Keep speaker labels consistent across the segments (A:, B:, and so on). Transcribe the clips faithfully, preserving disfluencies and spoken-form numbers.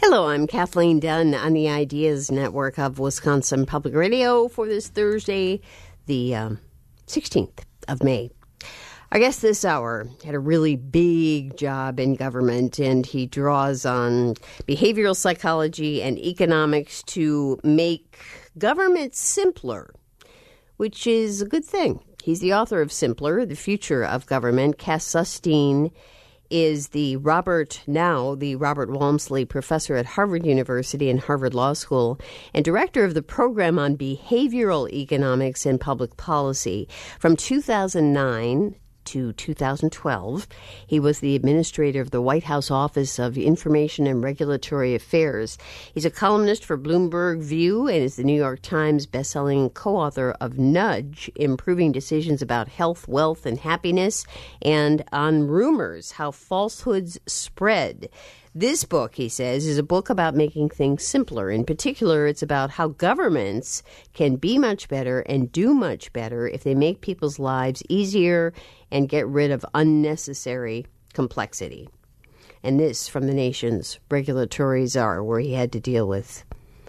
A: Hello, I'm Kathleen Dunn on the Ideas Network of Wisconsin Public Radio for this Thursday, the um, sixteenth of May. Our guest this hour had a really big job in government, and he draws on behavioral psychology and economics to make government simpler, which is a good thing. He's the author of Simpler, The Future of Government. Cass Sunstein is the Robert, now the Robert Walmsley Professor at Harvard University and Harvard Law School, and director of the program on behavioral economics and public policy. From two thousand nine to two thousand twelve, he was the administrator of the White House Office of Information and Regulatory Affairs. He's a columnist for Bloomberg View and is the New York Times bestselling co-author of Nudge, Improving Decisions About Health, Wealth, and Happiness, and On Rumors, How Falsehoods Spread. This book, he says, is a book about making things simpler. In particular, it's about how governments can be much better and do much better if they make people's lives easier and get rid of unnecessary complexity. And this from the nation's regulatory czar, where he had to deal with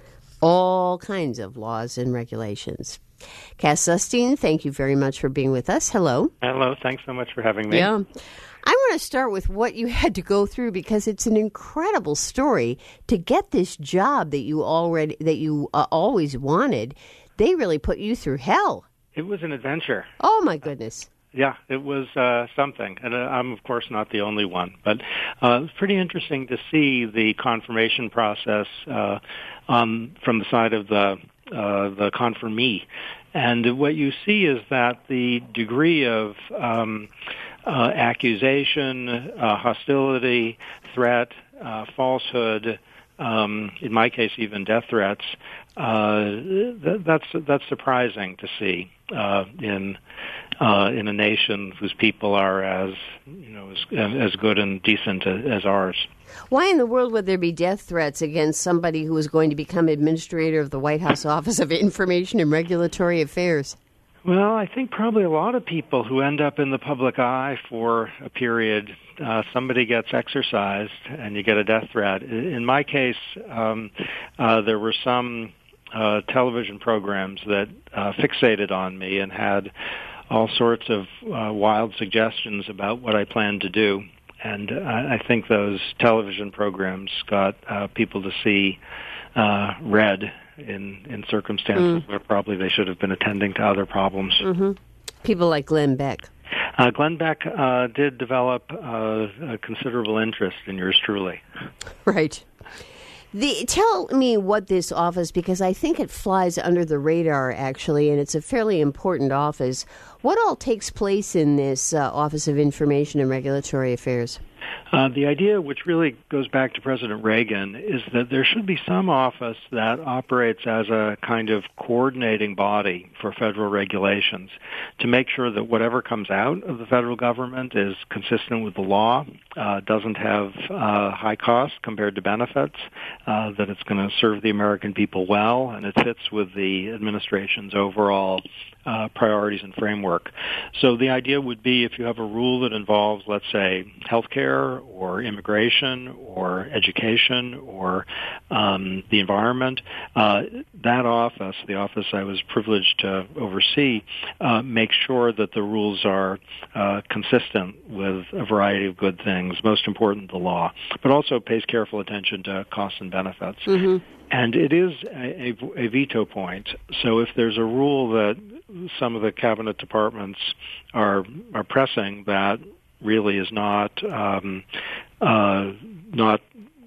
A: all kinds of laws and regulations. Cass Sunstein, thank you very much for being with us. Hello.
B: Hello. Thanks so much for having me.
A: Yeah. I want to start with what you had to go through, because it's an incredible story to get this job that you already that you uh, always wanted. They really put you through hell.
B: It was an adventure.
A: Oh my goodness.
B: Yeah, it was uh, something. And uh, I'm, of course, not the only one. But uh, it was pretty interesting to see the confirmation process uh, um, from the side of the uh, the confirmee. And what you see is that the degree of um, uh, accusation, uh, hostility, threat, uh, falsehood, um, in my case, even death threats, uh, th- that's that's surprising to see uh, in uh, in a nation whose people are as you know as, as good and decent as, as ours.
A: Why in the world would there be death threats against somebody who was going to become administrator of the White House Office of Information and Regulatory Affairs?
B: Well, I think probably a lot of people who end up in the public eye for a period, uh, somebody gets exercised and you get a death threat. In my case, um, uh, there were some uh, television programs that uh, fixated on me and had all sorts of uh, wild suggestions about what I planned to do. And uh, I think those television programs got uh, people to see uh, red in, in circumstances mm. where probably they should have been attending to other problems.
A: Mm-hmm. People like Glenn Beck.
B: Uh, Glenn Beck uh, did develop uh, a considerable interest in yours truly.
A: Right. The, tell me what this office, because I think it flies under the radar, actually, and it's a fairly important office. What all takes place in this uh, Office of Information and Regulatory Affairs?
B: Uh, the idea, which really goes back to President Reagan, is that there should be some office that operates as a kind of coordinating body for federal regulations to make sure that whatever comes out of the federal government is consistent with the law, uh, doesn't have uh, high costs compared to benefits, uh, that it's going to serve the American people well, and it fits with the administration's overall uh, priorities and framework. So the idea would be if you have a rule that involves, let's say, healthcare or immigration or education or um, the environment, uh, that office, the office I was privileged to oversee, uh, makes sure that the rules are uh, consistent with a variety of good things, most important, the law, but also pays careful attention to costs and benefits.
A: Mm-hmm.
B: And it is a, a, a veto point. So if there's a rule that some of the cabinet departments are are pressing that really is not um, uh, not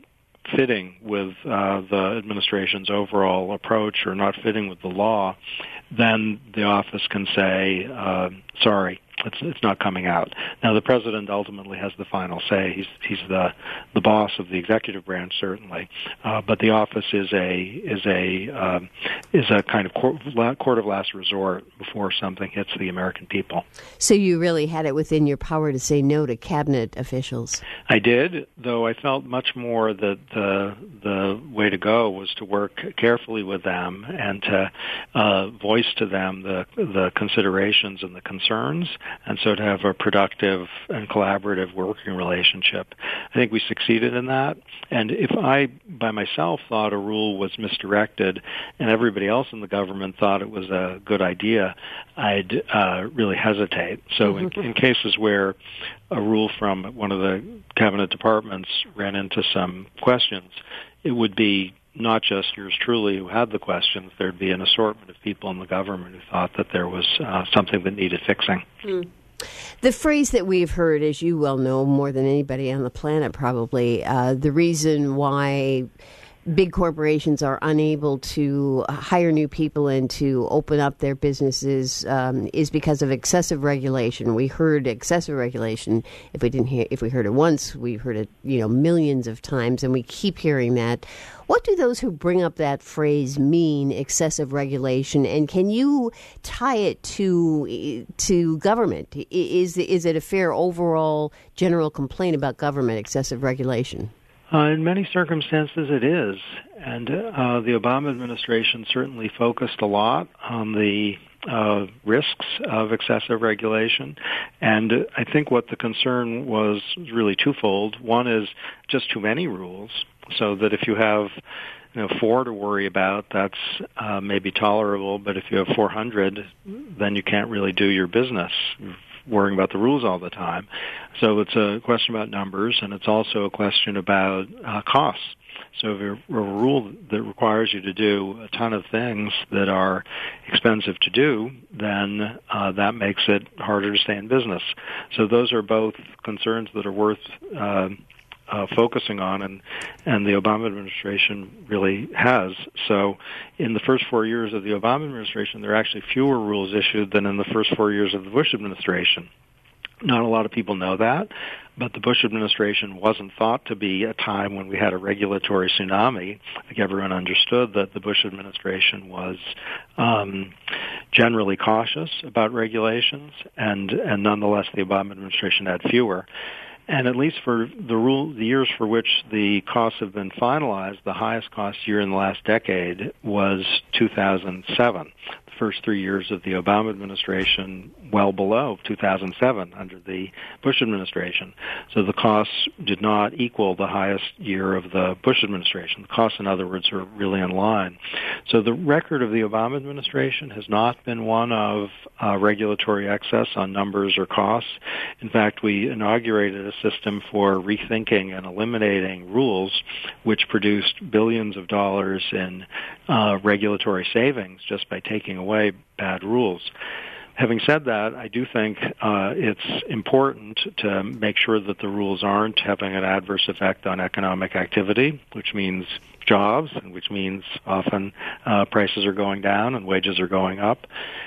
B: fitting with uh, the administration's overall approach or not fitting with the law, then the office can say, uh, sorry, it's it's not coming out. Now, the president ultimately has the final say. He's he's the the boss of the executive branch, certainly, uh, but the office is a is a um, is a kind of court, court of last resort before something hits the American people.
A: So you really had it within your power to say no to cabinet officials.
B: I did, though I felt much more that the the way way to go was to work carefully with them and to uh, voice to them the the considerations and the concerns, and so to have a productive and collaborative working relationship. I think we succeeded in that. And if I, by myself, thought a rule was misdirected and everybody else in the government thought it was a good idea, I'd uh, really hesitate. So in, in cases where a rule from one of the cabinet departments ran into some questions, it would be not just yours truly who had the questions. There'd be an assortment of people in the government who thought that there was uh, something that needed fixing.
A: Mm. The phrase that we've heard, as you well know, more than anybody on the planet probably, uh, the reason why big corporations are unable to hire new people and to open up their businesses um, is because of excessive regulation. We heard excessive regulation. If we didn't hear, if we heard it once, we heard it, you know, millions of times, and we keep hearing that. What do those who bring up that phrase mean, excessive regulation? And can you tie it to to government? Is is it a fair overall general complaint about government, excessive regulation?
B: Uh, in many circumstances, it is. And uh, the Obama administration certainly focused a lot on the uh, risks of excessive regulation. And I think what the concern was really twofold. One is just too many rules, so that if you have you know, four to worry about, that's uh, maybe tolerable. But if you have four hundred, then you can't really do your business, worrying about the rules all the time. So it's a question about numbers, and it's also a question about uh, costs. So if you're a rule that requires you to do a ton of things that are expensive to do, then uh, that makes it harder to stay in business. So those are both concerns that are worth uh, uh, focusing on, and, and the Obama administration really has. So in the first four years of the Obama administration, there are actually fewer rules issued than in the first four years of the Bush administration. Not a lot of people know that, but the Bush administration wasn't thought to be a time when we had a regulatory tsunami. I think everyone understood that the Bush administration was um, generally cautious about regulations, and, and nonetheless the Obama administration had fewer. And at least for the rule, the years for which the costs have been finalized, the highest cost year in the last decade was two thousand seven. The first three years of the Obama administration, well below two thousand seven under the Bush administration. So the costs did not equal the highest year of the Bush administration. The costs, in other words, are really in line. So the record of the Obama administration has not been one of uh, regulatory excess on numbers or costs. In fact, we inaugurated a system for rethinking and eliminating rules, which produced billions of dollars in uh, regulatory savings just by taking away bad rules. Having said that, I do think uh, it's important to make sure that the rules aren't having an adverse effect on economic activity, which means jobs, and which means often uh, prices are going down and wages are going up.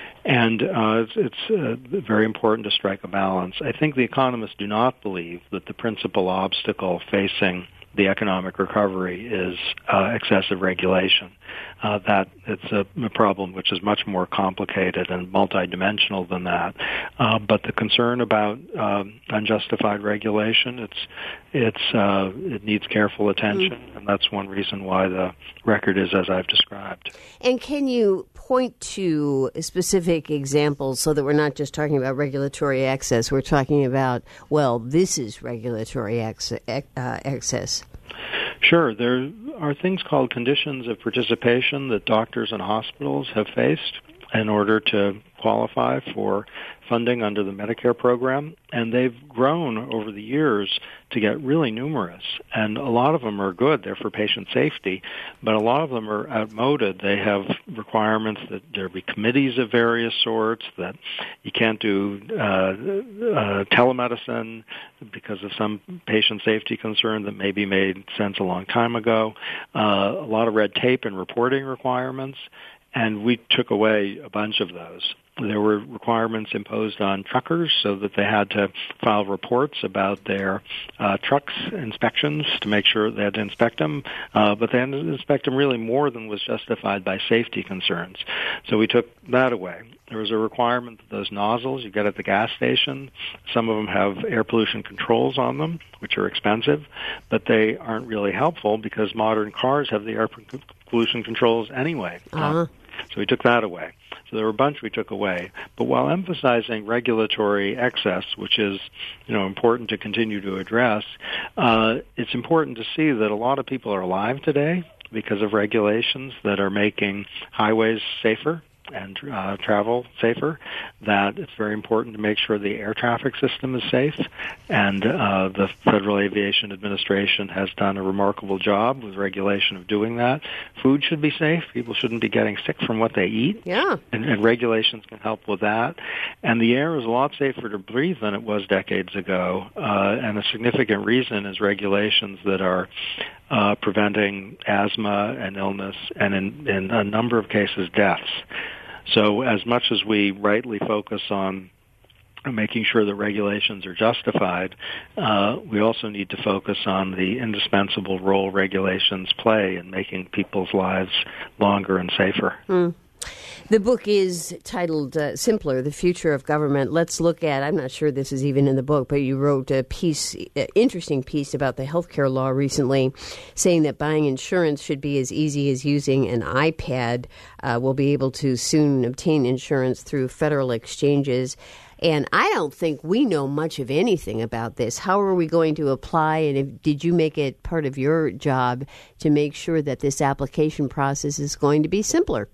B: And uh, it's, it's uh, very important to strike a balance. I think the economists do not believe that the principal obstacle facing the economic recovery is uh, excessive regulation. Uh, that it's a, a problem which is much more complicated and multidimensional than that. Uh, but the concern about uh, unjustified regulation, it's it's uh, it needs careful attention, mm. and that's one reason why the record is as I've described.
A: And can you point to specific examples so that we're not just talking about regulatory excess, we're talking about, well, this is regulatory ex- uh, excess?
B: Sure. There are things called conditions of participation that doctors and hospitals have faced in order to qualify for funding under the Medicare program, and they've grown over the years to get really numerous. And a lot of them are good. They're for patient safety, but a lot of them are outmoded. They have requirements that there be committees of various sorts, that you can't do uh, uh, telemedicine because of some patient safety concern that maybe made sense a long time ago, uh, a lot of red tape and reporting requirements. And we took away a bunch of those. There were requirements imposed on truckers so that they had to file reports about their uh, trucks inspections to make sure they had to inspect them, uh, but they had to inspect them really more than was justified by safety concerns. So we took that away. There was a requirement that those nozzles you get at the gas station, some of them have air pollution controls on them, which are expensive, but they aren't really helpful because modern cars have the air pollution controls anyway.
A: Uh-huh.
B: Um, so we took that away. So there were a bunch we took away. But while emphasizing regulatory excess, which is, you know, important to continue to address, uh, it's important to see that a lot of people are alive today because of regulations that are making highways safer and uh, travel safer, that it's very important to make sure the air traffic system is safe. And uh, the Federal Aviation Administration has done a remarkable job with regulation of doing that. Food should be safe. People shouldn't be getting sick from what they eat.
A: Yeah.
B: And, and regulations can help with that. And the air is a lot safer to breathe than it was decades ago. Uh, and a significant reason is regulations that are uh, preventing asthma and illness and in, in a number of cases deaths. So as much as we rightly focus on making sure that regulations are justified, uh, we also need to focus on the indispensable role regulations play in making people's lives longer and safer.
A: Mm. The book is titled uh, Simpler, The Future of Government. Let's look at, I'm not sure this is even in the book, but you wrote a piece, uh, interesting piece about the healthcare law recently, saying that buying insurance should be as easy as using an iPad. Uh, we'll be able to soon obtain insurance through federal exchanges. And I don't think we know much of anything about this. How are we going to apply, and if, did you make it part of your job to make sure that this application process is going to be simpler?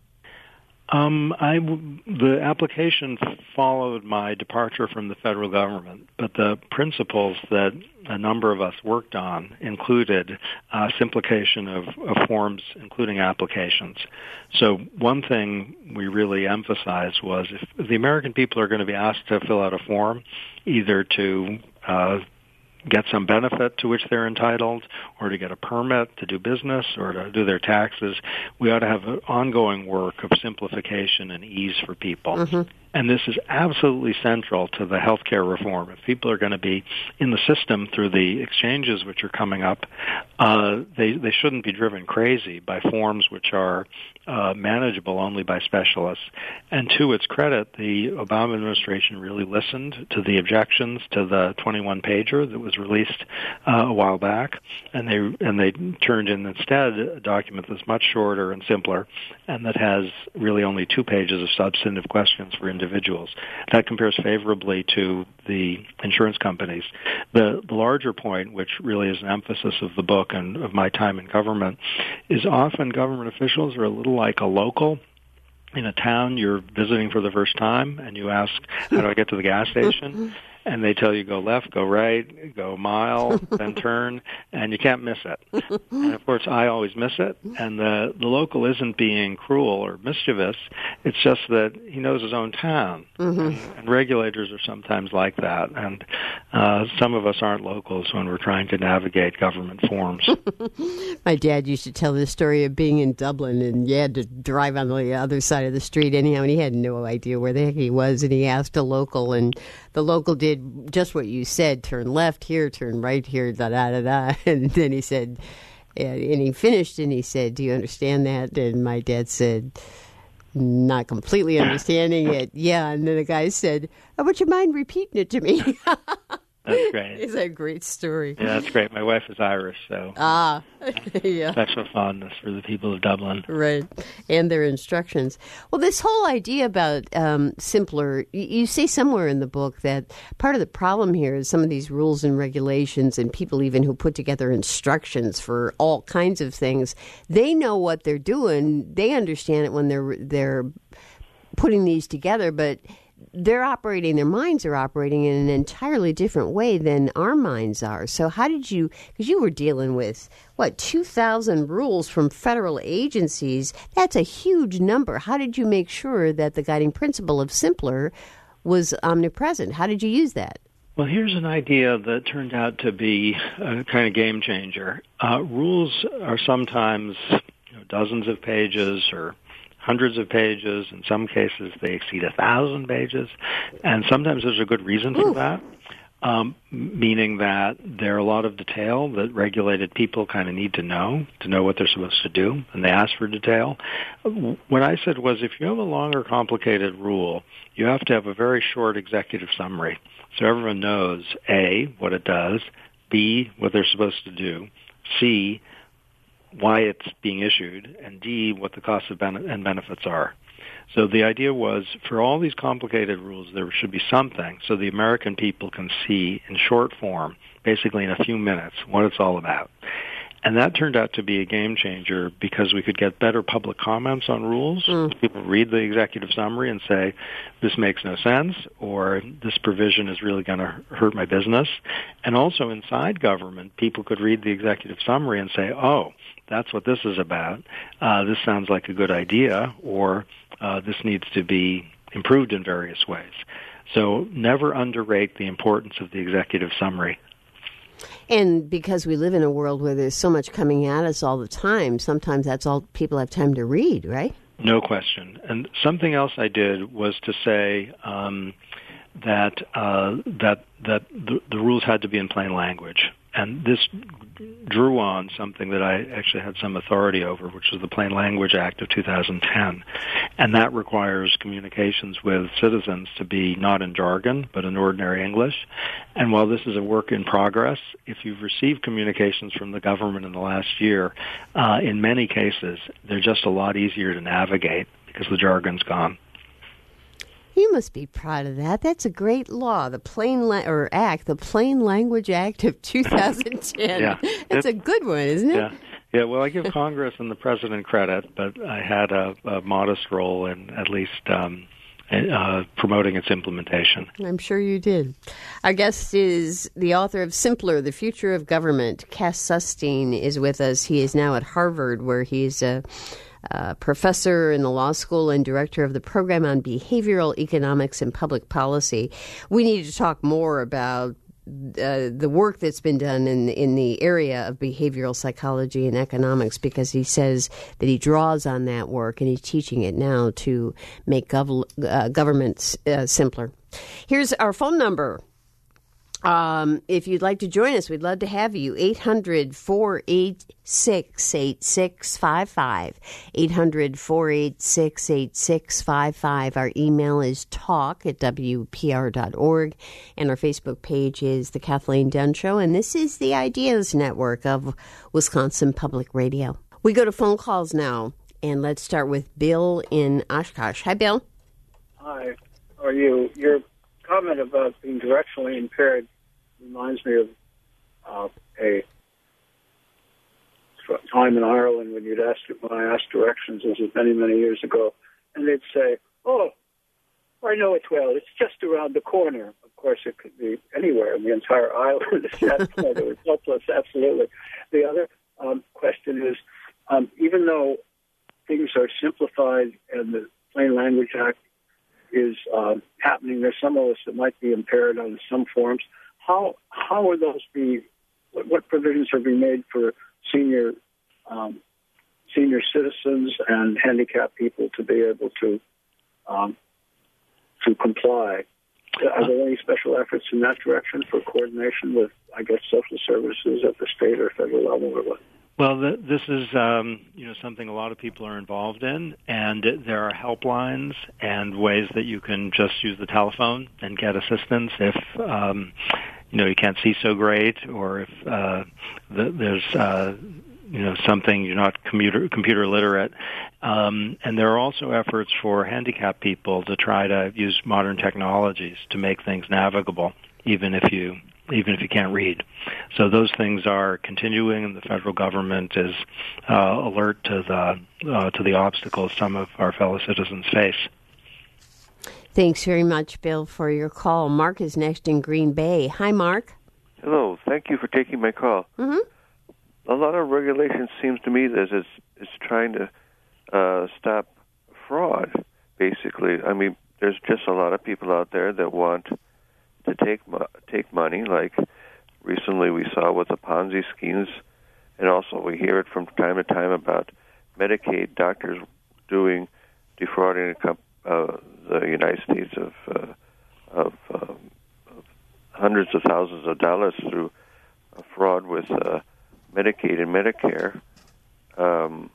B: Um, I, the application followed my departure from the federal government, but the principles that a number of us worked on included uh, simplification of, of forms, including applications. So one thing we really emphasized was if the American people are going to be asked to fill out a form, either to uh, get some benefit to which they're entitled, or to get a permit to do business, or to do their taxes, we ought to have an ongoing work of simplification and ease for people. Mm-hmm. And this is absolutely central to the healthcare reform. If people are going to be in the system through the exchanges which are coming up, uh, they, they shouldn't be driven crazy by forms which are uh, manageable only by specialists. And to its credit, the Obama administration really listened to the objections to the twenty-one pager that was released uh, a while back, and they and they turned in instead a document that's much shorter and simpler, and that has really only two pages of substantive questions for individuals. That compares favorably to the insurance companies. The, the larger point, which really is an emphasis of the book and of my time in government, is often government officials are a little like a local. In a town you're visiting for the first time, and you ask, how do I get to the gas station? And they tell you go left, go right, go a mile, then turn, and you can't miss it. And, of course, I always miss it. And the, the local isn't being cruel or mischievous. It's just that he knows his own town. Mm-hmm. And, and regulators are sometimes like that. And uh, some of us aren't locals when we're trying to navigate government forms.
A: My dad used to tell this story of being in Dublin, and you had to drive on the other side of the street anyhow, and he had no idea where the heck he was, and he asked a local, and the local did just what you said, turn left here, turn right here, da-da-da-da. And then he said, and he finished, and he said, do you understand that? And my dad said, not completely understanding it. Yeah, and then the guy said, oh, would you mind repeating it to me?
B: That's great.
A: It's a great story.
B: Yeah, that's great. My wife is Irish, so
A: ah, yeah,
B: special fondness for the people of Dublin.
A: Right, and their instructions. Well, this whole idea about um, simpler, you say somewhere in the book that part of the problem here is some of these rules and regulations, and people even who put together instructions for all kinds of things, they know what they're doing. They understand it when they're they're putting these together, but they're operating, their minds are operating in an entirely different way than our minds are. So how did you, because you were dealing with, what, two thousand rules from federal agencies. That's a huge number. How did you make sure that the guiding principle of simpler was omnipresent? How did you use that?
B: Well, here's an idea that turned out to be a kind of game changer. Uh, rules are sometimes you know, dozens of pages or hundreds of pages. In some cases, they exceed a thousand pages, and sometimes there's a good reason for
A: Ooh.
B: that. Um, meaning that there are a lot of detail that regulated people kind of need to know, to know what they're supposed to do, and they ask for detail. What I said was if you have a long or complicated rule, you have to have a very short executive summary so everyone knows, A, what it does, B, what they're supposed to do, C, why it's being issued, and D, what the costs of ben- and benefits are. So the idea was, for all these complicated rules, there should be something so the American people can see in short form, basically in a few minutes, what it's all about. And that turned out to be a game changer because we could get better public comments on rules. Mm. People read the executive summary and say, this makes no sense, or this provision is really going to hurt my business. And also inside government, people could read the executive summary and say, oh, that's what this is about. Uh, this sounds like a good idea, or uh, this needs to be improved in various ways. So never underrate the importance of the executive summary.
A: And because we live in a world where there's so much coming at us all the time, sometimes that's all people have time to read, right?
B: No question. And something else I did was to say um, that uh, that that the, the rules had to be in plain language. And this drew on something that I actually had some authority over, which was the Plain Language Act of two thousand ten. And that requires communications with citizens to be not in jargon, but in ordinary English. And while this is a work in progress, if you've received communications from the government in the last year, uh, in many cases, they're just a lot easier to navigate because the jargon's gone.
A: You must be proud of that. That's a great law, the Plain La- or Act, the Plain Language Act of two thousand ten.
B: Yeah.
A: That's a good one, isn't it?
B: Yeah. Yeah, well, I give Congress and the President credit, but I had a, a modest role in at least um, uh, promoting its implementation.
A: I'm sure you did. Our guest is the author of Simpler, The Future of Government. Cass Sunstein is with us. He is now at Harvard, where he's a Uh, professor in the law school and director of the program on behavioral economics and public policy. We need to talk more about uh, the work that's been done in in the area of behavioral psychology and economics, because he says that he draws on that work and he's teaching it now to make gov- uh, governments uh, simpler. Here's our phone number. Um, if you'd like to join us, we'd love to have you. eight hundred, four eight six, eight six five five. eight hundred, four eight six, eight six five five. Our email is talk at w p r dot org. And our Facebook page is The Kathleen Dunn Show. And this is the Ideas Network of Wisconsin Public Radio. We go to phone calls now. And let's start with Bill in Oshkosh. Hi, Bill.
C: Hi. How are you? Your comment about being directionally impaired reminds me of uh, a time in Ireland when you'd ask when I asked directions. This was many, many years ago, and they'd say, "Oh, I know it well. It's just around the corner." Of course, it could be anywhere in the entire island at that point. It was helpless, absolutely. The other um, question is, um, even though things are simplified and the Plain Language Act is uh, happening, there's some of us that might be impaired on some forms. How how are those be? What, what provisions are being made for senior um, senior citizens and handicapped people to be able to um, to comply? Are there any special efforts in that direction for coordination with, I guess, social services at the state or federal level, or what?
B: Well, th- this is um, you know something a lot of people are involved in, and there are helplines and ways that you can just use the telephone and get assistance if um, you know you can't see so great, or if uh, th- there's uh, you know something you're not computer computer literate. Um, and there are also efforts for handicapped people to try to use modern technologies to make things navigable, even if you. even if you can't read. So those things are continuing, and the federal government is uh, alert to the uh, to the obstacles some of our fellow citizens face.
A: Thanks very much, Bill, for your call. Mark is next in Green Bay. Hi, Mark.
D: Hello. Thank you for taking my call.
A: Mm-hmm.
D: A lot of regulation seems to me that it's, it's trying to uh, stop fraud, basically. I mean, there's just a lot of people out there that want to take take money, like recently we saw with the Ponzi schemes, and also we hear it from time to time about Medicaid doctors doing defrauding uh, the United States of, uh, of, um, of hundreds of thousands of dollars through a fraud with uh, Medicaid and Medicare. Um,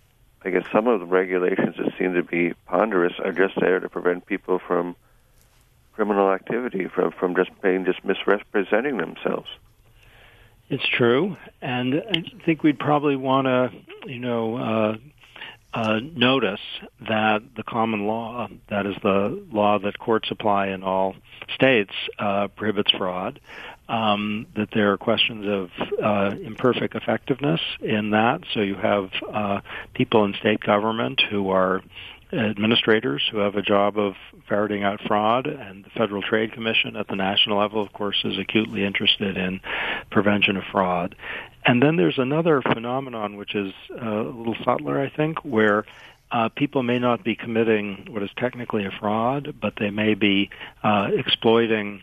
D: I guess some of the regulations that seem to be ponderous are just there to prevent people from criminal activity, from, from just being just misrepresenting themselves.
B: It's true, and I think we'd probably want to, you know, uh, uh, notice that the common law, that is the law that courts apply in all states, uh, prohibits fraud, um, that there are questions of uh, imperfect effectiveness in that. So you have uh, people in state government who are administrators who have a job of ferreting out fraud, and the Federal Trade Commission at the national level, of course, is acutely interested in prevention of fraud. And then there's another phenomenon which is uh, a little subtler, I think, where uh, people may not be committing what is technically a fraud, but they may be uh, exploiting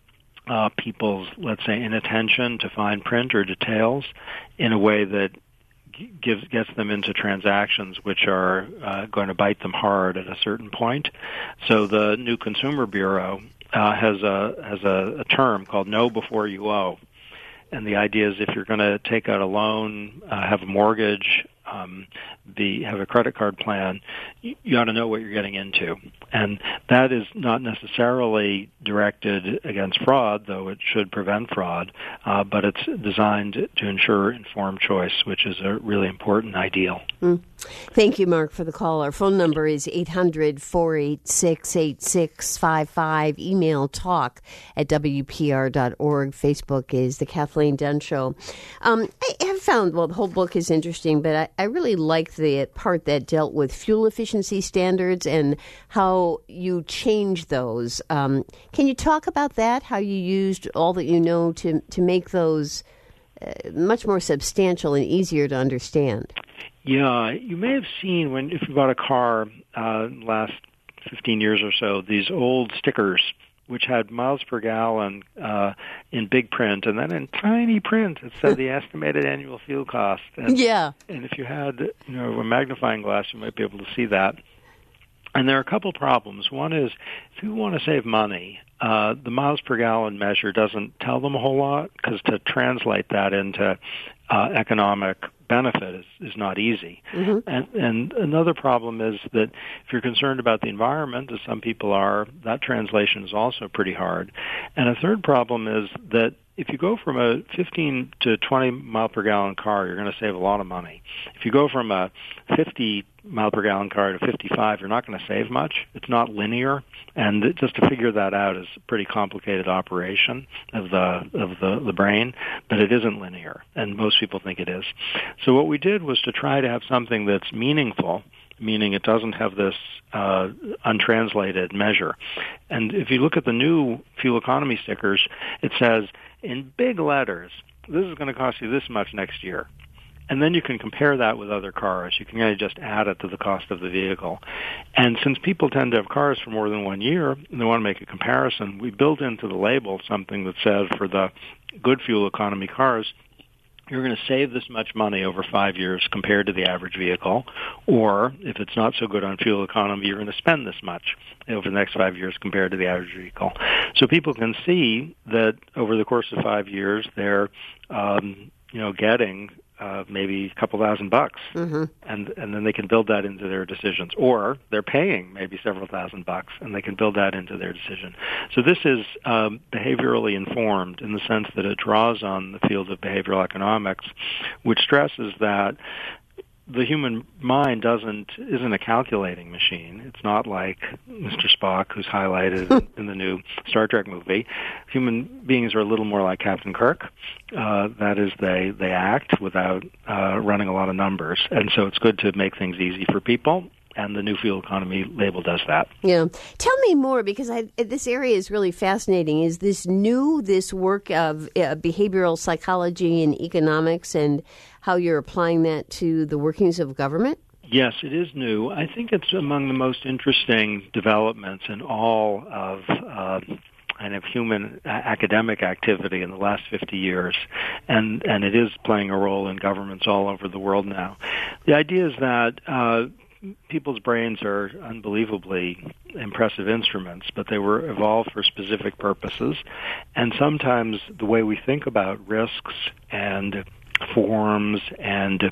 B: uh, people's, let's say, inattention to fine print or details in a way that gives gets them into transactions which are uh, going to bite them hard at a certain point. So the new Consumer Bureau uh, has a has a, a term called "know before you owe," and the idea is if you're going to take out a loan, uh, have a mortgage, um, be have a credit card plan, you, you ought to know what you're getting into. And that is not necessarily directed against fraud, though it should prevent fraud, uh, but it's designed to ensure informed choice, which is a really important ideal.
A: Mm. Thank you, Mark, for the call. Our phone number is eight hundred, four eight six, eight six five five. Email talk at W P R dot org. Facebook is The Kathleen Dunn Show. Um, I have found, well, the whole book is interesting, but I, I really liked the part that dealt with fuel efficiency standards and how you change those. Um, can you talk about that, how you used all that you know to, to make those uh, much more substantial and easier to understand?
B: Yeah, you may have seen when if you bought a car uh, last fifteen years or so, these old stickers which had miles per gallon uh, in big print, and then in tiny print it said the estimated annual fuel cost. And,
A: yeah.
B: And if you had, you know, a magnifying glass, you might be able to see that. And there are a couple problems. One is, if you want to save money, uh, the miles per gallon measure doesn't tell them a whole lot, because to translate that into uh, economic benefit is, is not easy. Mm-hmm. And, and another problem is that if you're concerned about the environment, as some people are, that translation is also pretty hard. And a third problem is that if you go from a fifteen to twenty mile per gallon car, you're going to save a lot of money. If you go from a fifty mile per gallon car to fifty-five, you're not going to save much. It's not linear, and it, just to figure that out is a pretty complicated operation of the of the, the brain, but it isn't linear, and most people think it is. So what we did was to try to have something that's meaningful, meaning it doesn't have this uh, untranslated measure. And if you look at the new fuel economy stickers, it says in big letters, this is going to cost you this much next year. And then you can compare that with other cars. You can kind of just add it to the cost of the vehicle. And since people tend to have cars for more than one year, and they want to make a comparison, we built into the label something that says for the good fuel economy cars, you're going to save this much money over five years compared to the average vehicle, or if it's not so good on fuel economy, you're going to spend this much over the next five years compared to the average vehicle. So people can see that over the course of five years, they're, um, you know, getting uh, maybe a couple thousand bucks, mm-hmm. and and then they can build that into their decisions. Or they're paying maybe several thousand bucks, and they can build that into their decision. So this is um, behaviorally informed in the sense that it draws on the field of behavioral economics, which stresses that the human mind doesn't isn't a calculating machine. It's not like Mister Spock, who's highlighted in the new Star Trek movie. Human beings are a little more like Captain Kirk. Uh, that is, they they act without uh, running a lot of numbers, and so it's good to make things easy for people. And the new fuel economy label does that.
A: Yeah. Tell me more, because I, this area is really fascinating. Is this new, this work of uh, behavioral psychology and economics, and how you're applying that to the workings of government?
B: Yes, it is new. I think it's among the most interesting developments in all of uh, kind of human academic activity in the last fifty years, and, and it is playing a role in governments all over the world now. The idea is that uh, people's brains are unbelievably impressive instruments, but they were evolved for specific purposes. And sometimes the way we think about risks and forms and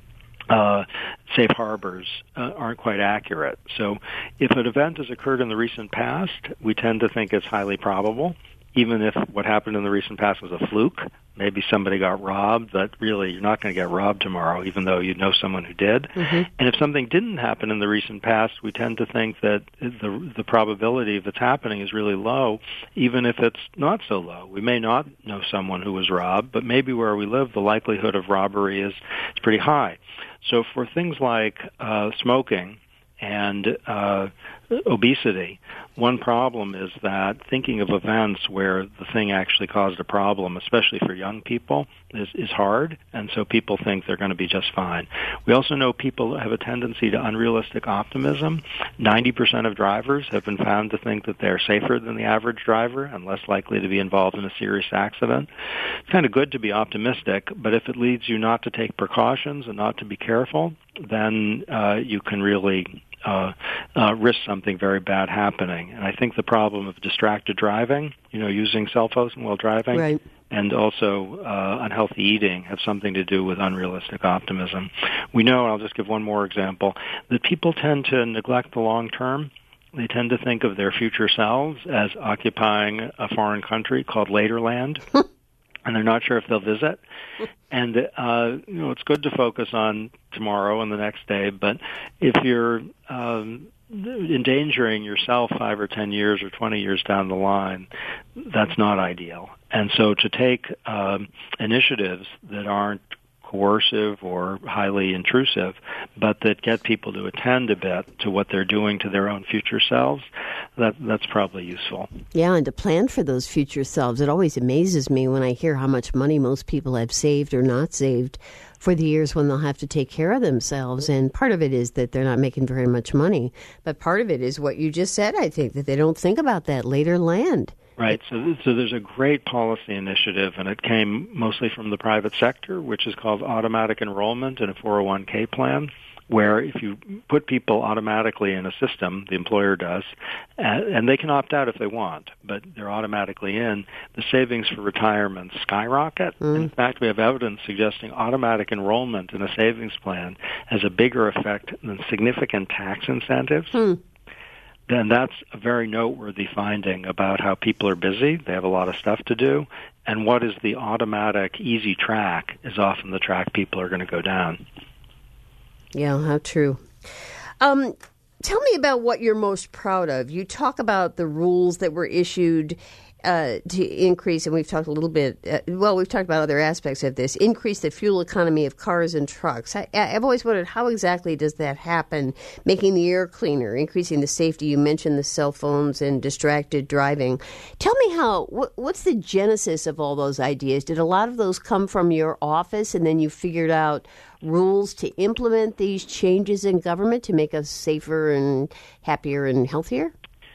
B: uh, safe harbors uh, aren't quite accurate. So if an event has occurred in the recent past, we tend to think it's highly probable, even if what happened in the recent past was a fluke. Maybe somebody got robbed, but really you're not going to get robbed tomorrow, even though you know someone who did. Mm-hmm. And if something didn't happen in the recent past, we tend to think that the the probability of it's happening is really low, even if it's not so low. We may not know someone who was robbed, but maybe where we live, the likelihood of robbery is, is pretty high. So for things like uh, smoking and uh, obesity, one problem is that thinking of events where the thing actually caused a problem, especially for young people, is, is hard, and so people think they're going to be just fine. We also know people have a tendency to unrealistic optimism. ninety percent of drivers have been found to think that they're safer than the average driver and less likely to be involved in a serious accident. It's kind of good to be optimistic, but if it leads you not to take precautions and not to be careful, then uh, you can really Uh, uh, risk something very bad happening. And I think the problem of distracted driving, you know, using cell phones while driving,
A: right,
B: and also uh, unhealthy eating have something to do with unrealistic optimism. We know, and I'll just give one more example, that people tend to neglect the long term. They tend to think of their future selves as occupying a foreign country called Laterland. And they're not sure if they'll visit. And, uh, you know, it's good to focus on tomorrow and the next day, but if you're um, endangering yourself five or ten years or twenty years down the line, that's not ideal. And so to take um, initiatives that aren't coercive or highly intrusive, but that get people to attend a bit to what they're doing to their own future selves, that that's probably useful.
A: Yeah, and to plan for those future selves. It always amazes me when I hear how much money most people have saved or not saved for the years when they'll have to take care of themselves. And part of it is that they're not making very much money. But part of it is what you just said, I think, that they don't think about that later land.
B: Right. So, so there's a great policy initiative, and it came mostly from the private sector, which is called automatic enrollment in a four oh one k plan, where if you put people automatically in a system, the employer does, and they can opt out if they want, but they're automatically in, the savings for retirement skyrocket. Mm. In fact, we have evidence suggesting automatic enrollment in a savings plan has a bigger effect than significant tax incentives. Mm. Then that's a very noteworthy finding about how people are busy. They have a lot of stuff to do. And what is the automatic, easy track is often the track people are going to go down.
A: Yeah, how true. Um, tell me about what you're most proud of. You talk about the rules that were issued uh, to increase, and we've talked a little bit, uh, well, we've talked about other aspects of this, increase the fuel economy of cars and trucks. I, I've always wondered, how exactly does that happen? Making the air cleaner, increasing the safety. You mentioned the cell phones and distracted driving. Tell me how, what, what's the genesis of all those ideas? Did a lot of those come from your office, and then you figured out rules to implement these changes in government to make us safer and happier and healthier?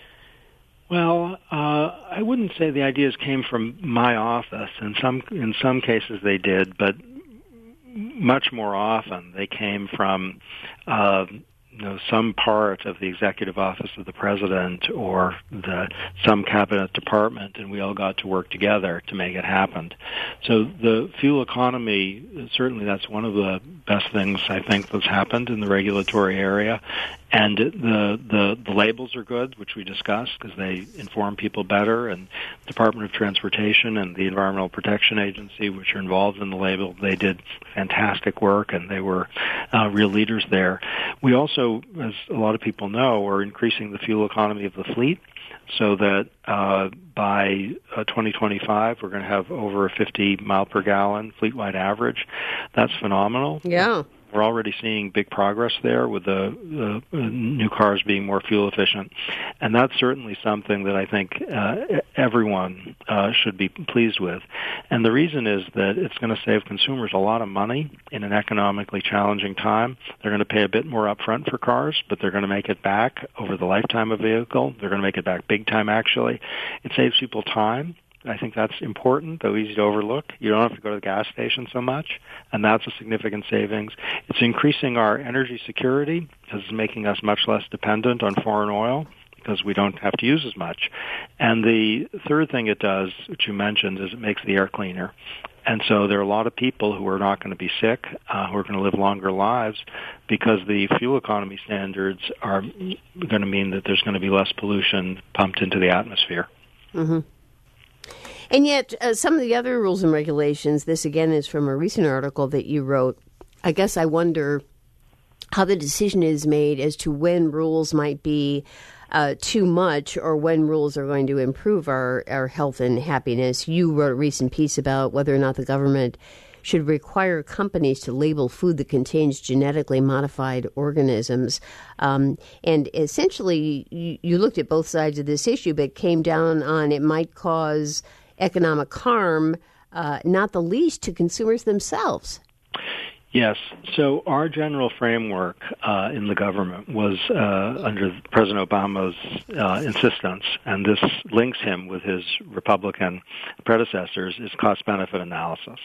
B: Well, uh, I wouldn't say the ideas came from my office. In some in some cases they did, but much more often they came from uh, you know, some part of the executive office of the president or the some cabinet department, and we all got to work together to make it happen. So the fuel economy, certainly that's one of the best things I think that's happened in the regulatory area. And the, the the labels are good, which we discussed, because they inform people better. And the Department of Transportation and the Environmental Protection Agency, which are involved in the label, they did fantastic work, and they were uh, real leaders there. We also, as a lot of people know, are increasing the fuel economy of the fleet, so that uh, by uh, twenty twenty-five, we're going to have over a fifty mile per gallon fleet-wide average. That's phenomenal.
A: Yeah.
B: We're already seeing big progress there with the, the new cars being more fuel efficient. And that's certainly something that I think uh, everyone uh, should be pleased with. And the reason is that it's going to save consumers a lot of money in an economically challenging time. They're going to pay a bit more upfront for cars, but they're going to make it back over the lifetime of a vehicle. They're going to make it back big time, actually. It saves people time. I think that's important, though easy to overlook. You don't have to go to the gas station so much, and that's a significant savings. It's increasing our energy security because it's making us much less dependent on foreign oil because we don't have to use as much. And the third thing it does, which you mentioned, is it makes the air cleaner. And so there are a lot of people who are not going to be sick, uh, who are going to live longer lives because the fuel economy standards are going to mean that there's going to be less pollution pumped into the atmosphere.
A: Mm-hmm. And yet, uh, some of the other rules and regulations, this again is from a recent article that you wrote, I guess I wonder how the decision is made as to when rules might be Uh, too much or when rules are going to improve our, our health and happiness. You wrote a recent piece about whether or not the government should require companies to label food that contains genetically modified organisms. Um, and essentially, you, you looked at both sides of this issue, but came down on it might cause economic harm, uh, not the least to consumers themselves.
B: Yes. So our general framework uh, in the government was uh, under President Obama's uh, insistence, and this links him with his Republican predecessors, is cost-benefit analysis.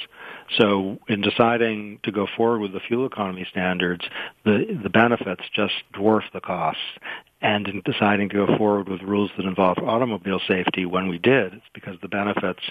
B: So in deciding to go forward with the fuel economy standards, the, the benefits just dwarf the costs. And in deciding to go forward with rules that involve automobile safety, when we did, it's because the benefits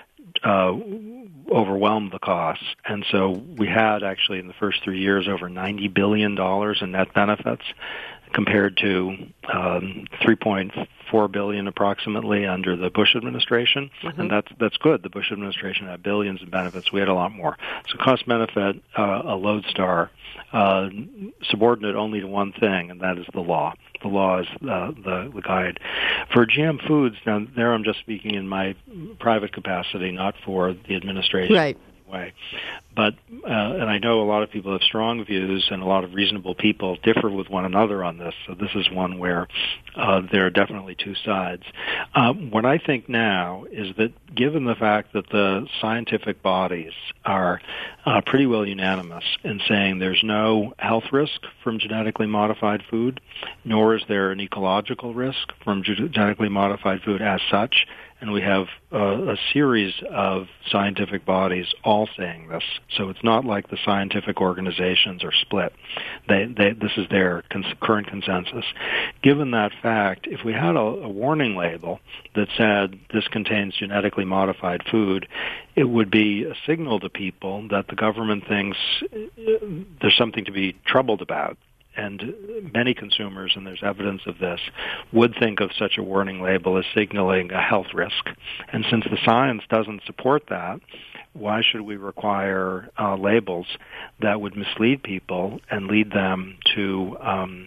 B: uh, overwhelmed the costs. And so we had actually in the first three years over ninety billion dollars in net benefits compared to um, three point four billion dollars approximately under the Bush administration. Mm-hmm. And that's that's good. The Bush administration had billions in benefits. We had a lot more. So cost benefit, uh, a lodestar, uh, subordinate only to one thing, and that is the law. The law is uh, the, the guide. For G M Foods, now there I'm just speaking in my private capacity, not for the administration.
A: Right.
B: Way. But, uh, and I know a lot of people have strong views and a lot of reasonable people differ with one another on this, so this is one where uh, there are definitely two sides. Um, what I think now is that given the fact that the scientific bodies are uh, pretty well unanimous in saying there's no health risk from genetically modified food, nor is there an ecological risk from genetically modified food as such, and we have uh, a series of scientific bodies all saying this. So it's not like the scientific organizations are split. They, they, this is their cons- current consensus. Given that fact, if we had a, a warning label that said this contains genetically modified food, it would be a signal to people that the government thinks there's something to be troubled about. And many consumers, and there's evidence of this, would think of such a warning label as signaling a health risk. And since the science doesn't support that, why should we require uh, labels that would mislead people and lead them to um,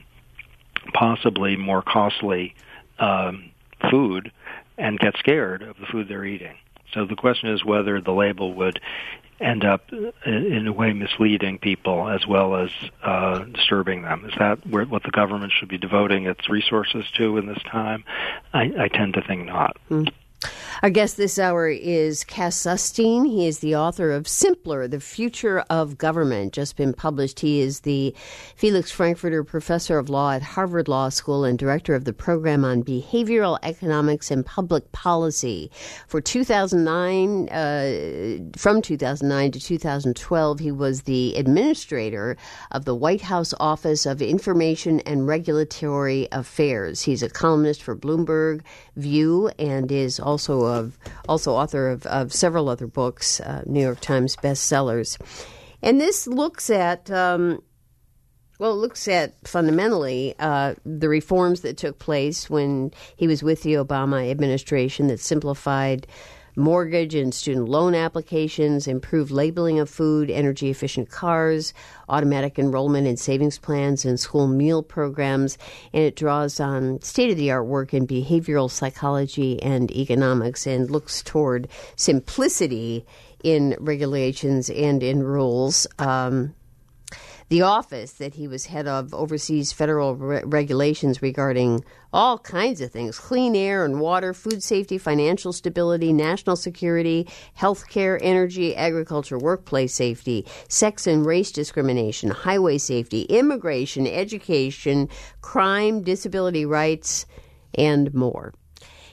B: possibly more costly um, food and get scared of the food they're eating? So the question is whether the label would end up in a way misleading people as well as uh, disturbing them. Is that where, what the government should be devoting its resources to in this time? I, I tend to think not.
A: Mm. Our guest this hour is Cass Sustein. He is the author of Simpler, The Future of Government, just been published. He is the Felix Frankfurter Professor of Law at Harvard Law School and Director of the Program on Behavioral Economics and Public Policy. For two thousand nine, uh, from two thousand nine to two thousand twelve, he was the administrator of the White House Office of Information and Regulatory Affairs. He's a columnist for Bloomberg View and is also of also author of, of several other books, uh, New York Times bestsellers. And this looks at, um, well, it looks at fundamentally uh, the reforms that took place when he was with the Obama administration that simplified mortgage and student loan applications, improved labeling of food, energy-efficient cars, automatic enrollment in savings plans and school meal programs, and it draws on state-of-the-art work in behavioral psychology and economics and looks toward simplicity in regulations and in rules. Um, The office that he was head of oversees federal re- regulations regarding all kinds of things: clean air and water, food safety, financial stability, national security, health care, energy, agriculture, workplace safety, sex and race discrimination, highway safety, immigration, education, crime, disability rights, and more.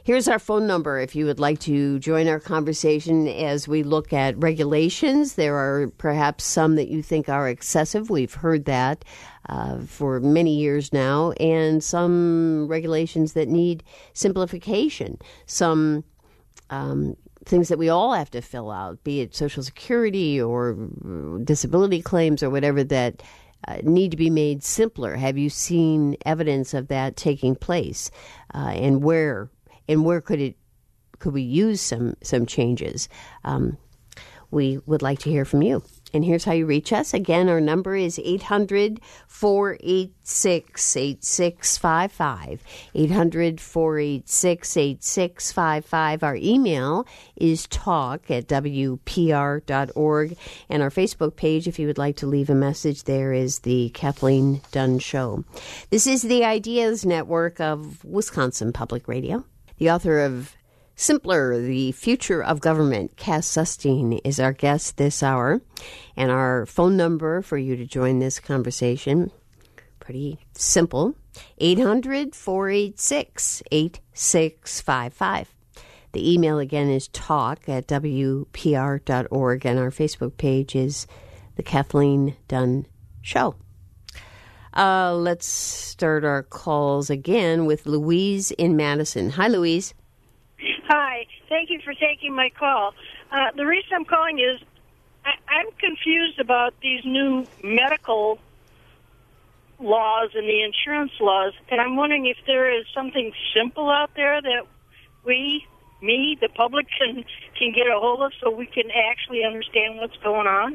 A: Here's our phone number if you would like to join our conversation as we look at regulations. There are perhaps some that you think are excessive. We've heard that uh, for many years now. And some regulations that need simplification. Some um, things that we all have to fill out, be it Social Security or disability claims or whatever, that Uh, need to be made simpler. Have you seen evidence of that taking place, uh, and where and where could it could we use some some changes? Um, we would like to hear from you. And here's how you reach us. Again, our number is eight hundred, four eight six, eight six five five, eight hundred, four eight six, eight six five five. Our email is talk at w p r dot org. And our Facebook page, if you would like to leave a message there, is the Kathleen Dunn Show. This is the Ideas Network of Wisconsin Public Radio. The author of Simpler, The Future of Government, Cass Sunstein, is our guest this hour. And our phone number for you to join this conversation, pretty simple, eight hundred, four eight six, eight six five five. The email again is talk at w p r dot org, and our Facebook page is The Kathleen Dunn Show. Uh, let's start our calls again with Louise in Madison. Hi, Louise.
E: Hi. Thank you for taking my call. Uh, the reason I'm calling is I, I'm confused about these new medical laws and the insurance laws, and I'm wondering if there is something simple out there that we, me, the public, can, can get a hold of so we can actually understand what's going on.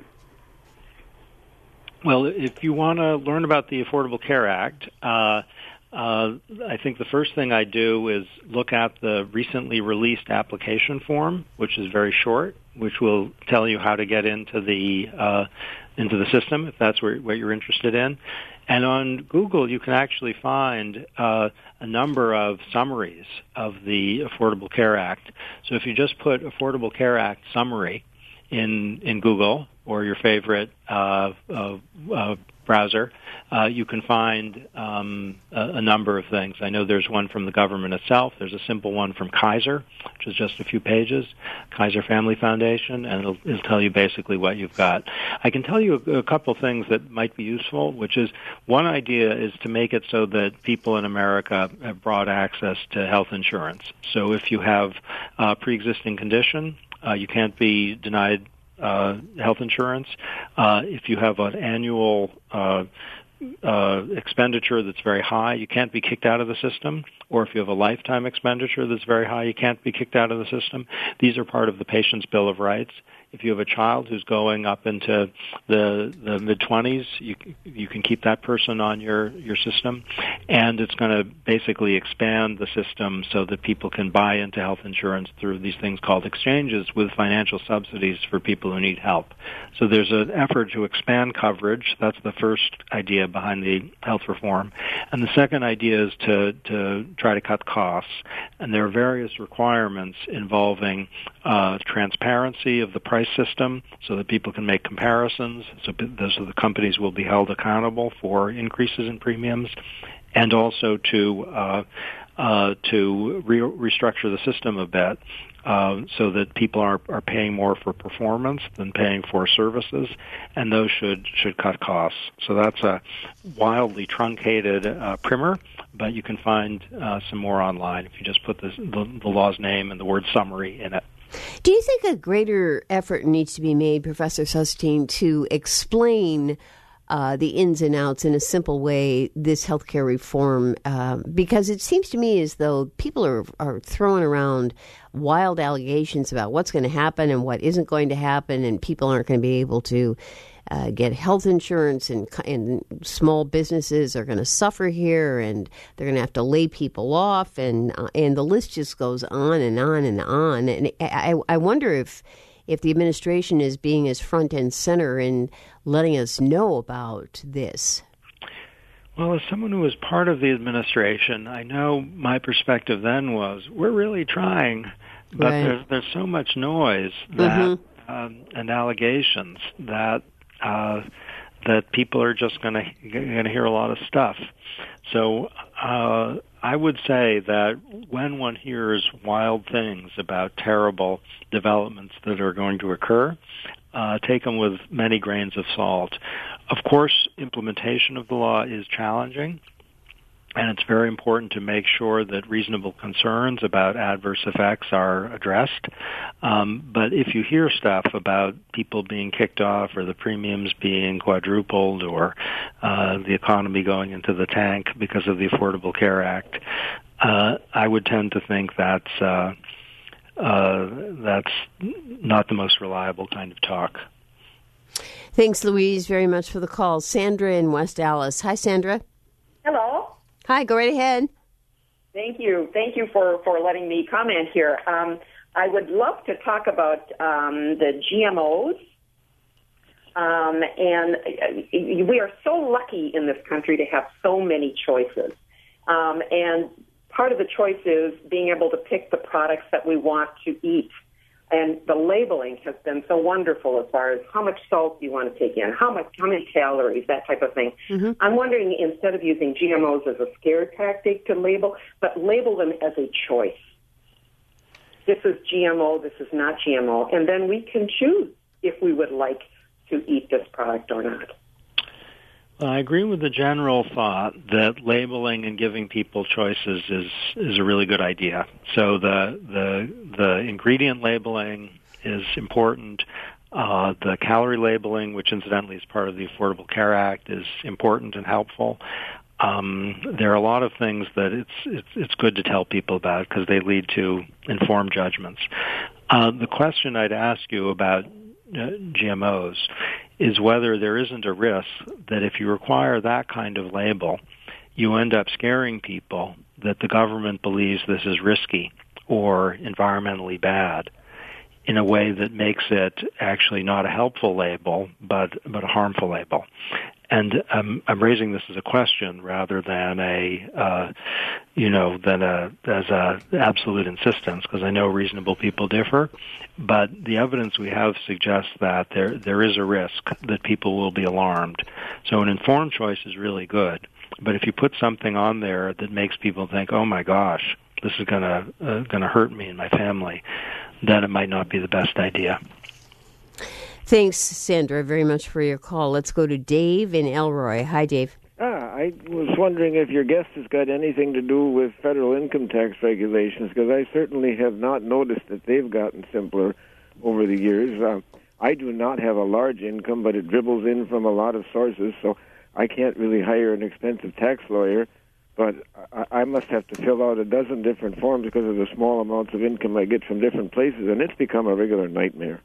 B: Well, if you want to learn about the Affordable Care Act, uh, Uh, I think the first thing I do is look at the recently released application form, which is very short, which will tell you how to get into the uh, into the system if that's where, what you're interested in. And on Google, you can actually find uh, a number of summaries of the Affordable Care Act. So if you just put Affordable Care Act summary in in Google or your favorite uh, uh, uh, browser, uh, you can find um, a, a number of things. I know there's one from the government itself. There's a simple one from Kaiser, which is just a few pages, Kaiser Family Foundation, and it'll, it'll tell you basically what you've got. I can tell you a, a couple things that might be useful, which is one idea is to make it so that people in America have broad access to health insurance. So if you have a pre-existing condition, uh, you can't be denied Uh, health insurance. Uh, if you have an annual uh, uh, expenditure that's very high, you can't be kicked out of the system. Or if you have a lifetime expenditure that's very high, you can't be kicked out of the system. These are part of the patient's Bill of Rights. If you have a child who's going up into the the mid-twenties, you you can keep that person on your, your system. And it's going to basically expand the system so that people can buy into health insurance through these things called exchanges with financial subsidies for people who need help. So there's an effort to expand coverage. That's the first idea behind the health reform. And the second idea is to, to try to cut costs. And there are various requirements involving uh, transparency of the price system so that people can make comparisons, so, so the companies will be held accountable for increases in premiums, and also to uh, uh, to re- restructure the system a bit uh, so that people are, are paying more for performance than paying for services, and those should should cut costs. So that's a wildly truncated uh, primer, but you can find uh, some more online if you just put this, the, the law's name and the word summary in it.
A: Do you think a greater effort needs to be made, Professor Sunstein, to explain uh, the ins and outs in a simple way, this healthcare reform? Uh, because it seems to me as though people are, are throwing around wild allegations about what's going to happen and what isn't going to happen, and people aren't going to be able to Uh, get health insurance, and, and small businesses are going to suffer here, and they're going to have to lay people off, and uh, and the list just goes on and on and on. And I, I wonder if if the administration is being as front and center in letting us know about this.
B: Well, as someone who was part of the administration, I know my perspective then was, we're really trying, but
A: right.
B: there's, there's so much noise that
A: Mm-hmm.
B: um, and allegations that Uh, that people are just going to going to hear a lot of stuff. So uh, I would say that when one hears wild things about terrible developments that are going to occur, uh, take them with many grains of salt. Of course, implementation of the law is challenging, and it's very important to make sure that reasonable concerns about adverse effects are addressed. Um, but if you hear stuff about people being kicked off or the premiums being quadrupled or uh, the economy going into the tank because of the Affordable Care Act, uh, I would tend to think that's uh, uh, that's not the most reliable kind of talk.
A: Thanks, Louise, very much for the call. Sandra in West Allis. Hi, Sandra.
F: Hello.
A: Hi, go right ahead.
F: Thank you. Thank you for, for letting me comment here. Um, I would love to talk about um, the G M Os. Um, and we are so lucky in this country to have so many choices. Um, and part of the choice is being able to pick the products that we want to eat. And the labeling has been so wonderful as far as how much salt you want to take in, how much, how many calories, that type of thing. Mm-hmm. I'm wondering, instead of using G M Os as a scare tactic to label, but label them as a choice. This is G M O, this is not G M O. And then we can choose if we would like to eat this product or not.
B: Well, I agree with the general thought that labeling and giving people choices is is a really good idea. So the the the ingredient labeling is important. Uh, the calorie labeling, which incidentally is part of the Affordable Care Act, is important and helpful. Um, there are a lot of things that it's it's it's good to tell people about because they lead to informed judgments. Uh, the question I'd ask you about uh, G M Os is whether there isn't a risk that if you require that kind of label, you end up scaring people that the government believes this is risky or environmentally bad in a way that makes it actually not a helpful label, but but a harmful label. And um, I'm raising this as a question rather than a, uh, you know, than a as a absolute insistence, because I know reasonable people differ. But the evidence we have suggests that there there is a risk that people will be alarmed. So an informed choice is really good. But if you put something on there that makes people think, oh my gosh, this is gonna uh, gonna hurt me and my family, then it might not be the best idea.
A: Thanks, Sandra, very much for your call. Let's go to Dave in Elroy. Hi, Dave.
G: Ah, I was wondering if your guest has got anything to do with federal income tax regulations, because I certainly have not noticed that they've gotten simpler over the years. Uh, I do not have a large income, but it dribbles in from a lot of sources, so I can't really hire an expensive tax lawyer. But I, I must have to fill out a dozen different forms because of the small amounts of income I get from different places, and it's become a regular nightmare.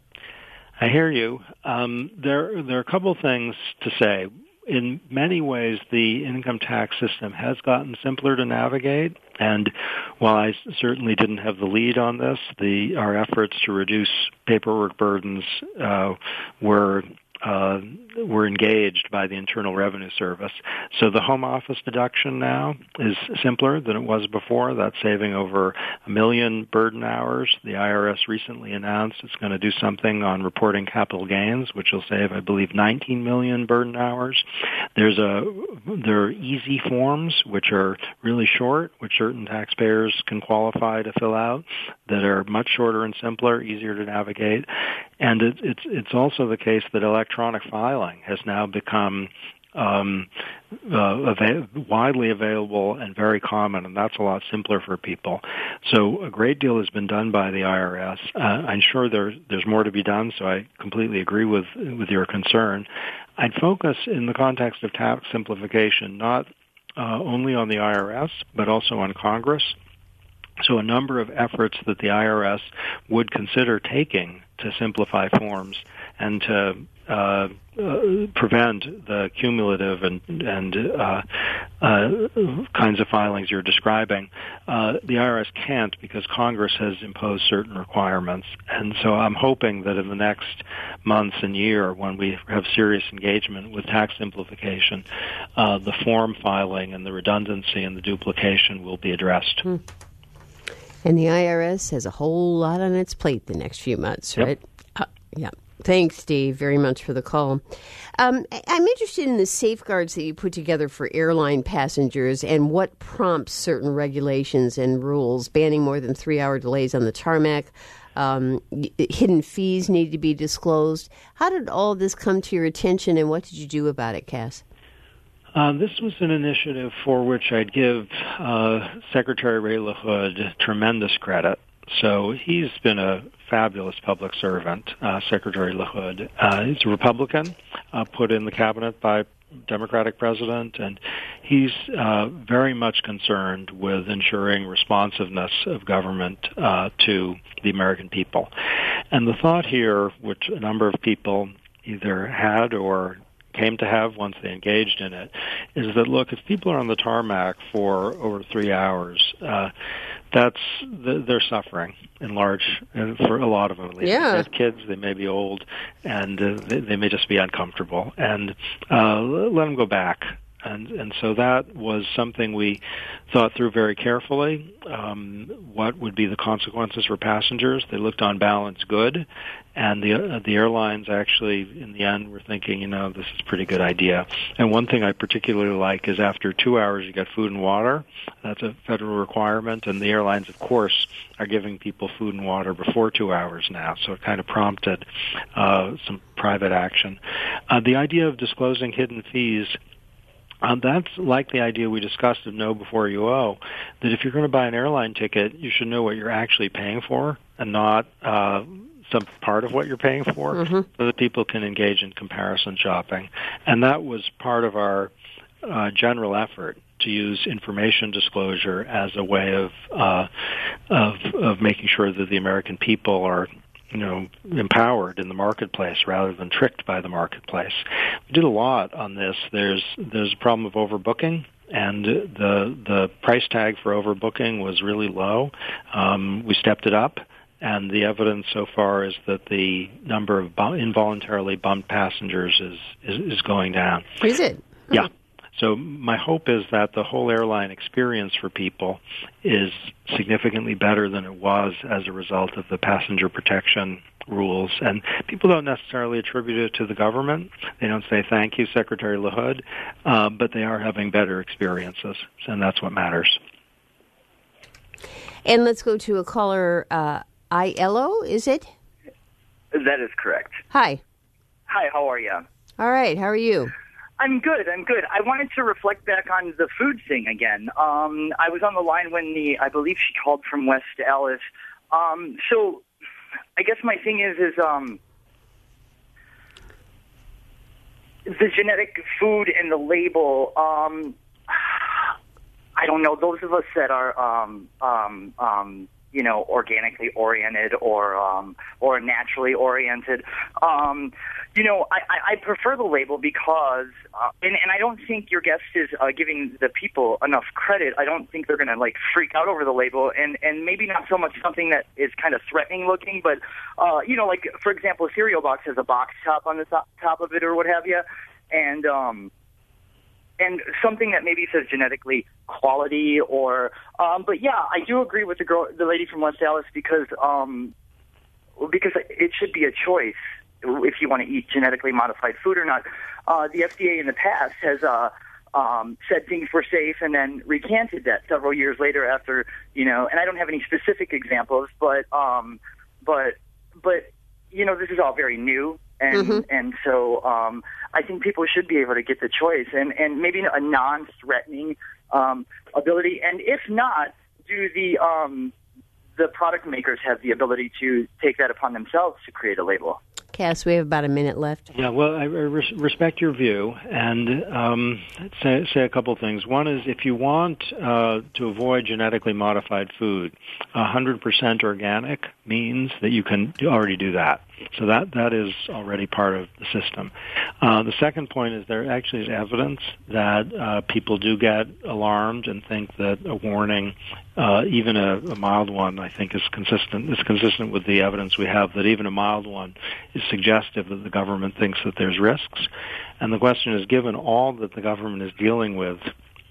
B: I hear you. Um, there, there are a couple things to say. In many ways, the income tax system has gotten simpler to navigate. And while I certainly didn't have the lead on this, the our efforts to reduce paperwork burdens uh, were uh, were engaged by the Internal Revenue Service. So the home office deduction now is simpler than it was before. That's saving over a million burden hours. The I R S recently announced it's going to do something on reporting capital gains, which will save, I believe, nineteen million burden hours. There's a there are easy forms, which are really short, which certain taxpayers can qualify to fill out, that are much shorter and simpler, easier to navigate. And it, it's it's also the case that electronic filing has now become um, uh, av- widely available and very common, and that's a lot simpler for people. So a great deal has been done by the I R S. Uh, I'm sure there, there's more to be done, so I completely agree with with your concern. I'd focus in the context of tax simplification not uh, only on the I R S, but also on Congress. So a number of efforts that the I R S would consider taking to simplify forms and to uh, uh, prevent the cumulative and, and uh, uh, kinds of filings you're describing. Uh, the I R S can't because Congress has imposed certain requirements. And so I'm hoping that in the next months and year, when we have serious engagement with tax simplification, uh, the form filing and the redundancy and the duplication will be addressed.
A: Hmm. And the I R S has a whole lot on its plate the next few months, right?
B: Yep.
A: Uh, yeah. Thanks, Steve, very much for the call. Um, I'm interested in the safeguards that you put together for airline passengers and what prompts certain regulations and rules, banning more than three-hour delays on the tarmac. Um, hidden fees need to be disclosed. How did all this come to your attention, and what did you do about it, Cass?
B: Uh, this was an initiative for which I'd give uh, Secretary Ray LaHood tremendous credit. So he's been a fabulous public servant, uh, Secretary LaHood. Uh, he's a Republican, uh, put in the cabinet by Democratic president, and he's uh, very much concerned with ensuring responsiveness of government uh, to the American people. And the thought here, which a number of people either had or came to have once they engaged in it, is that, look, if people are on the tarmac for over three hours, uh, that's they're suffering in large, for a lot of them at least.
A: Yeah.
B: They have kids, they may be old, and uh, they, they may just be uncomfortable. And uh, let them go back. And and so that was something we thought through very carefully. Um, what would be the consequences for passengers? They looked on balance good, and the uh, the airlines actually, in the end, were thinking, you know, this is a pretty good idea. And one thing I particularly like is after two hours you get food and water. That's a federal requirement, and the airlines, of course, are giving people food and water before two hours now. So it kind of prompted uh, some private action. Uh, the idea of disclosing hidden fees. Um, that's like the idea we discussed of know before you owe, that if you're going to buy an airline ticket, you should know what you're actually paying for and not uh, some part of what you're paying for, mm-hmm. so that people can engage in comparison shopping. And that was part of our uh, general effort to use information disclosure as a way of, uh, of, of making sure that the American people are you know, empowered in the marketplace rather than tricked by the marketplace. We did a lot on this. There's there's a problem of overbooking, and the the price tag for overbooking was really low. Um, we stepped it up, and the evidence so far is that the number of bu- involuntarily bumped passengers is, is, is going down.
A: Is it?
B: Oh. Yeah. So my hope is that the whole airline experience for people is significantly better than it was as a result of the passenger protection rules. And people don't necessarily attribute it to the government. They don't say, thank you, Secretary LaHood, uh, but they are having better experiences, and that's what matters.
A: And let's go to a caller, uh, I L O, is it?
H: That is correct.
A: Hi.
H: Hi, how are you?
A: All right, how are you?
H: I'm good, I'm good. I wanted to reflect back on the food thing again. Um, I was on the line when the, I believe she called from West Allis. Um, so I guess my thing is, is um, the genetic food and the label, um, I don't know, those of us that are, um, um, um, you know, organically oriented or um, or naturally oriented. Um, you know, I, I prefer the label because, uh, and, and I don't think your guest is uh, giving the people enough credit. I don't think they're going to, like, freak out over the label, and, and maybe not so much something that is kind of threatening looking, but, uh, you know, like, for example, a cereal box has a box top on the top, top of it or what have you, and um, and something that maybe says genetically quality or, um, but yeah, I do agree with the girl, the lady from West Allis, because um, because it should be a choice if you want to eat genetically modified food or not. Uh, the F D A in the past has uh, um, said things were safe and then recanted that several years later after, you know, and I don't have any specific examples, but um, but but you know, this is all very new. And mm-hmm. and so um, I think people should be able to get the choice and, and maybe a non-threatening um, ability. And if not, do the um, the product makers have the ability to take that upon themselves to create a label?
A: Cass, we have about a minute left.
B: Yeah, well, I res- respect your view, and um, say, say a couple things. One is if you want uh, to avoid genetically modified food, one hundred percent organic means that you can already do that. So that that is already part of the system. Uh, the second point is there actually is evidence that uh, people do get alarmed and think that a warning, uh, even a, a mild one, I think is consistent. Is consistent with the evidence we have that even a mild one is suggestive that the government thinks that there's risks. And the question is, given all that the government is dealing with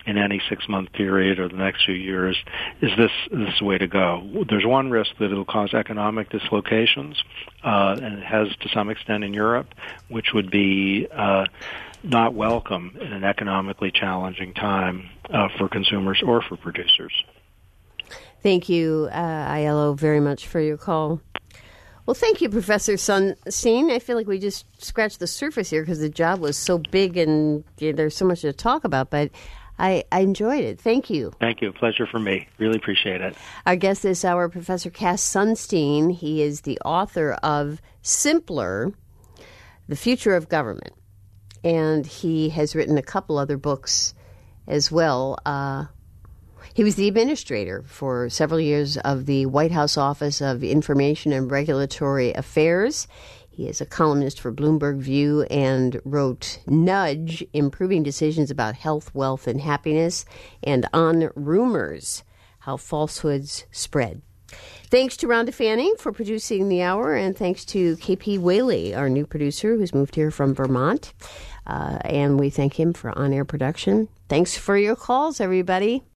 B: in any six-month period or the next few years, is this this the way to go? There's one risk that it'll cause economic dislocations, uh, and it has to some extent in Europe, which would be uh, not welcome in an economically challenging time uh, for consumers or for producers.
A: Thank you, uh, Aiello, very much for your call. Well, thank you, Professor Sunstein. I feel like we just scratched the surface here because the job was so big and yeah, there's so much to talk about, but I, I enjoyed it. Thank you.
B: Thank you. Pleasure for me. Really appreciate it.
A: Our guest this hour, Professor Cass Sunstein. He is the author of Simpler, The Future of Government. And he has written a couple other books as well. Uh, he was the administrator for several years of the White House Office of Information and Regulatory Affairs. He is a columnist for Bloomberg View and wrote Nudge, Improving Decisions About Health, Wealth, and Happiness, and On Rumors, How Falsehoods Spread. Thanks to Rhonda Fanning for producing the hour, and thanks to K P Whaley, our new producer who's moved here from Vermont. Uh, and we thank him for on-air production. Thanks for your calls, everybody.